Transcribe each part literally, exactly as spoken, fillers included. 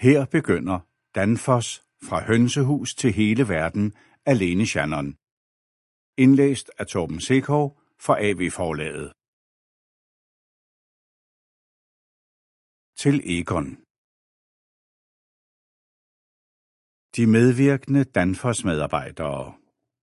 Her begynder Danfoss fra hønsehus til hele verden af Lene Shannon. Indlæst af Torben Sekov fra A V Forlaget. Til Egon. De medvirkende Danfoss-medarbejdere.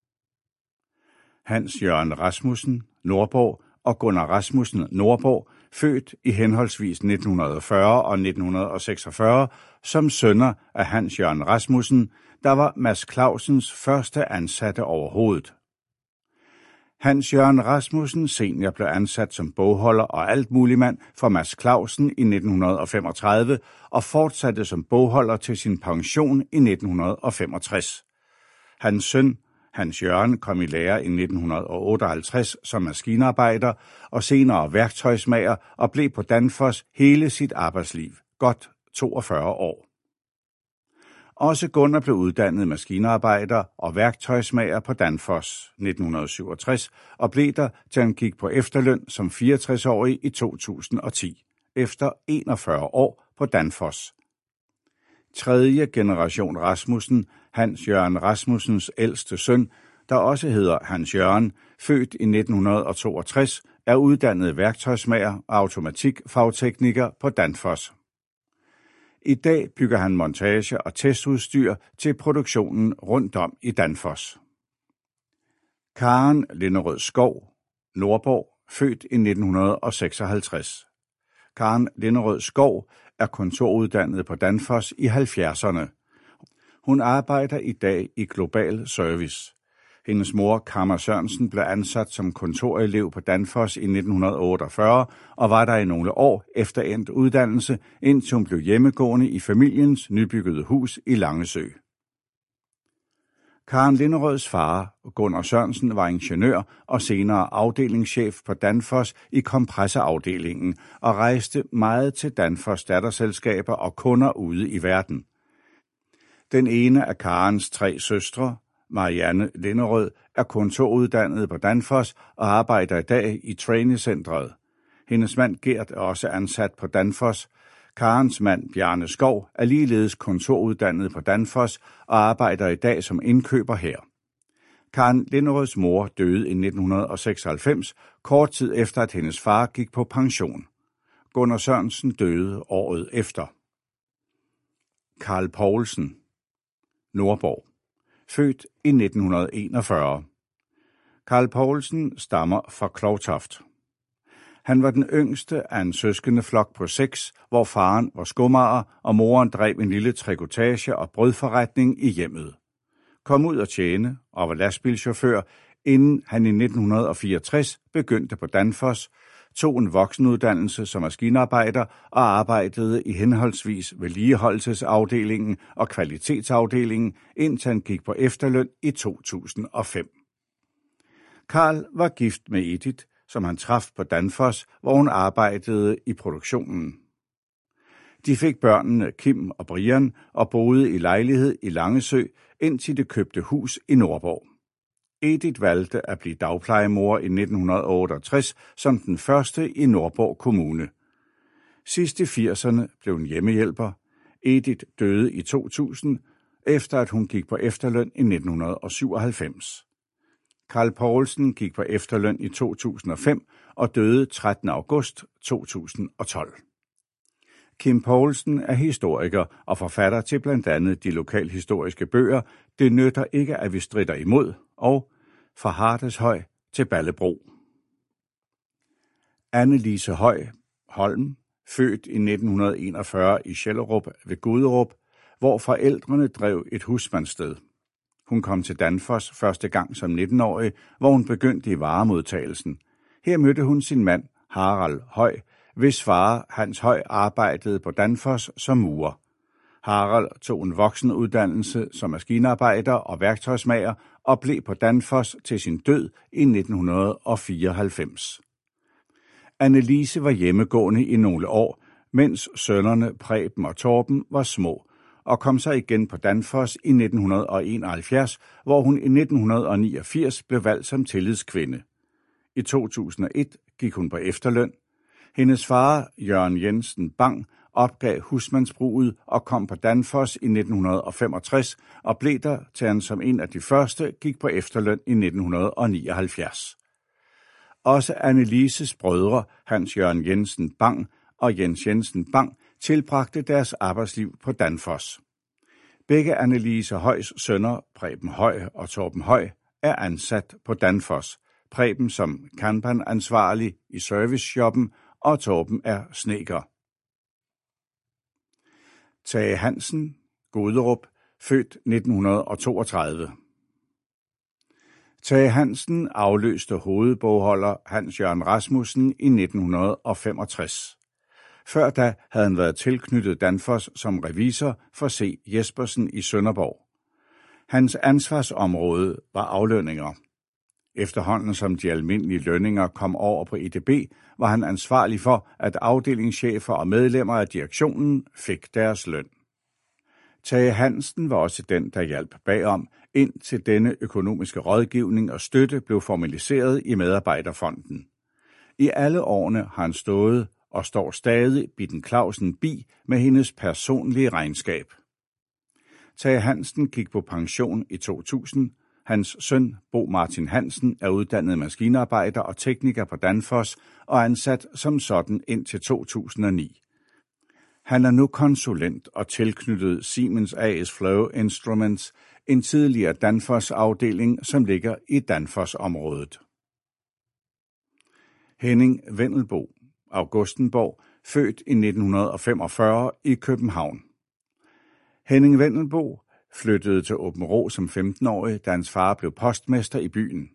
Hans Jørgen Rasmussen, Nordborg, og Gunnar Rasmussen, Nordborg, født i henholdsvis nitten fyrre og nitten seksogfyrre, som sønner af Hans Jørgen Rasmussen, der var Mads Clausens første ansatte overhovedet. Hans Jørgen Rasmussen senior blev ansat som bogholder og altmuligmand for Mads Clausen i nitten femogtredive og fortsatte som bogholder til sin pension i nitten femogtres. Hans søn, Hans Jørgen, kom i lære i nitten otteoghalvtreds som maskinarbejder og senere værktøjsmager og blev på Danfoss hele sit arbejdsliv, godt toogfyrre år. Også Gunnar blev uddannet maskinarbejder og værktøjsmager på Danfoss nitten syvogtres og blev der, til han gik på efterløn som fireogtres-årig i to tusind og ti, efter enogfyrre år på Danfoss. Tredje generation Rasmussen, Hans Jørgen Rasmussens ældste søn, der også hedder Hans Jørgen, født i nitten toogtres, er uddannet værktøjsmager og automatikfagtekniker på Danfoss. I dag bygger han montage- og testudstyr til produktionen rundt om i Danfoss. Karen Linderød Skov, Nordborg, født i nitten seksoghalvtreds. Karen Linderød Skov er kontoruddannet på Danfoss i halvfjerdserne. Hun arbejder i dag i Global Service. Hendes mor, Kammer Sørensen, blev ansat som kontorelev på Danfoss i nitten otteogfyrre og var der i nogle år efter endt uddannelse, indtil hun blev hjemmegående i familiens nybyggede hus i Langesø. Karen Linderøds far, Gunnar Sørensen, var ingeniør og senere afdelingschef på Danfoss i kompressorafdelingen og rejste meget til Danfoss datterselskaber og kunder ude i verden. Den ene af Karens tre søstre, Marianne Linderød, er kontoruddannet på Danfoss og arbejder i dag i trainingcentret. Hendes mand Gert er også ansat på Danfoss. Karens mand Bjarne Skov er ligeledes kontoruddannet på Danfoss og arbejder i dag som indkøber her. Karen Linderøds mor døde i nitten seksoghalvfems, kort tid efter at hendes far gik på pension. Gunnar Sørensen døde året efter. Karl Poulsen, Nordborg, født i nitten enogfyrre. Karl Poulsen stammer fra Klovtoft. Han var den yngste af en søskendeflok på seks, hvor faren var skomager og moren drev en lille trikotage- og brødforretning i hjemmet. Kom ud at tjene og var lastbilchauffør, inden han i nitten fireogtres begyndte på Danfoss, tog en voksenuddannelse som maskinarbejder og arbejdede i henholdsvis vedligeholdelsesafdelingen og kvalitetsafdelingen, indtil han gik på efterløn i to tusind og fem. Karl var gift med Edith, som han traf på Danfoss, hvor hun arbejdede i produktionen. De fik børnene Kim og Brian og boede i lejlighed i Langesø, indtil de købte hus i Nordborg. Edith valgte at blive dagplejemor i nitten otteogtres som den første i Nordborg Kommune. Sidst i firserne blev hun hjemmehjælper. Edith døde i to tusind, efter at hun gik på efterløn i nitten syvoghalvfems. Karl Poulsen gik på efterløn i to tusind og fem og døde trettende august to tusind og tolv. Kim Poulsen er historiker og forfatter til blandt andet de lokalhistoriske bøger Det nytter ikke, at vi stritter imod og Fra Hardeshøj til Ballebro. Anne-Lise Høj Holm, født i nitten enogfyrre i Schellerup ved Guderup, hvor forældrene drev et husmandssted. Hun kom til Danfoss første gang som nitten-årig, hvor hun begyndte i varemodtagelsen. Her mødte hun sin mand, Harald Høj, hvis far, Hans Høj, arbejdede på Danfoss som murer. Harald tog en voksenuddannelse som maskinarbejder og værktøjsmager og blev på Danfoss til sin død i nitten fireoghalvfems. Annelise var hjemmegående i nogle år, mens sønnerne Preben og Torben var små, og kom så igen på Danfoss i nitten enoghalvfjerds, hvor hun i nitten niogfirs blev valgt som tillidskvinde. I to tusind og et gik hun på efterløn. Hendes far, Jørgen Jensen Bang, opgav husmandsbruget og kom på Danfoss i nitten femogtres og blev der, til han som en af de første gik på efterløn i nitten nioghalvfjerds. Også Annelises brødre, Hans Jørgen Jensen Bang og Jens Jensen Bang, tilbragte deres arbejdsliv på Danfoss. Begge Annelise Højs sønner, Preben Høj og Torben Høj, er ansat på Danfoss. Preben som kanban-ansvarlig i serviceshoppen, og Torben er snedker. Tage Hansen, Goderup, født nitten toogtredive. Tage Hansen afløste hovedbogholder Hans Jørgen Rasmussen i nitten femogtres. Før da havde han været tilknyttet Danfoss som revisor for C. Jespersen i Sønderborg. Hans ansvarsområde var aflønninger. Efterhånden som de almindelige lønninger kom over på E D B, var han ansvarlig for, at afdelingschefer og medlemmer af direktionen fik deres løn. Tage Hansen var også den, der hjalp bagom, indtil denne økonomiske rådgivning og støtte blev formaliseret i Medarbejderfonden. I alle årene har han stået og står stadig Bitten Clausen bi med hendes personlige regnskab. Tage Hansen gik på pension i to tusind. Hans søn, Bo Martin Hansen, er uddannet maskinarbejder og tekniker på Danfoss og ansat som sådan indtil to tusind og ni. Han er nu konsulent og tilknyttet Siemens A S Flow Instruments, en tidligere Danfoss-afdeling, som ligger i Danfoss-området. Henning Vendelbo, Augustenborg, født i nitten femogfyrre i København. Henning Vendelbo flyttede til Aabenraa som femten-årig, da hans far blev postmester i byen.